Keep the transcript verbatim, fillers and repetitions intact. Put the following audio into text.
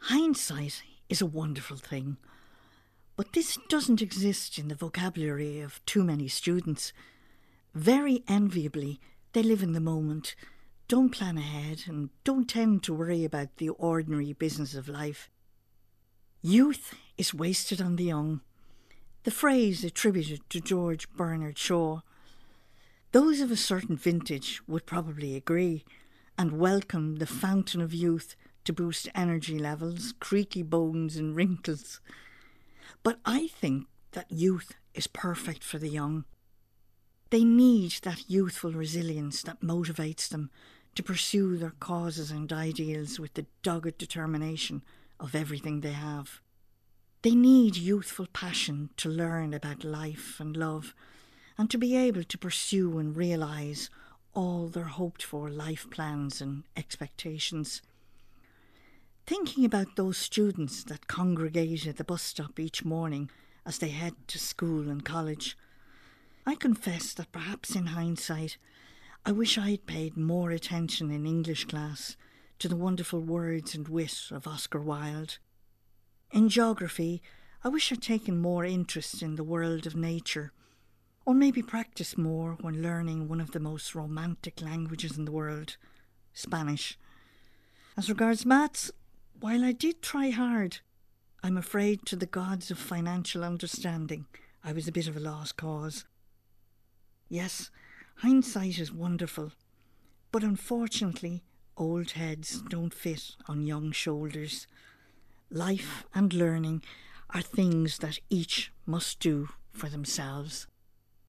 Hindsight is a wonderful thing, but this doesn't exist in the vocabulary of too many students. Very enviably, they live in the moment, don't plan ahead, and don't tend to worry about the ordinary business of life. Youth is wasted on the young, the phrase attributed to George Bernard Shaw. Those of a certain vintage would probably agree and welcome the fountain of youth to boost energy levels, creaky bones and wrinkles. But I think that youth is perfect for the young. They need that youthful resilience that motivates them to pursue their causes and ideals with the dogged determination of everything they have. They need youthful passion to learn about life and love, and to be able to pursue and realise all their hoped-for life plans and expectations. Thinking about those students that congregate at the bus stop each morning as they head to school and college, I confess that perhaps in hindsight, I wish I had paid more attention in English class to the wonderful words and wit of Oscar Wilde. In geography, I wish I'd taken more interest in the world of nature, or maybe practiced more when learning one of the most romantic languages in the world, Spanish. As regards maths, while I did try hard, I'm afraid to the gods of financial understanding I was a bit of a lost cause. Yes, hindsight is wonderful, but unfortunately old heads don't fit on young shoulders. Life and learning are things that each must do for themselves.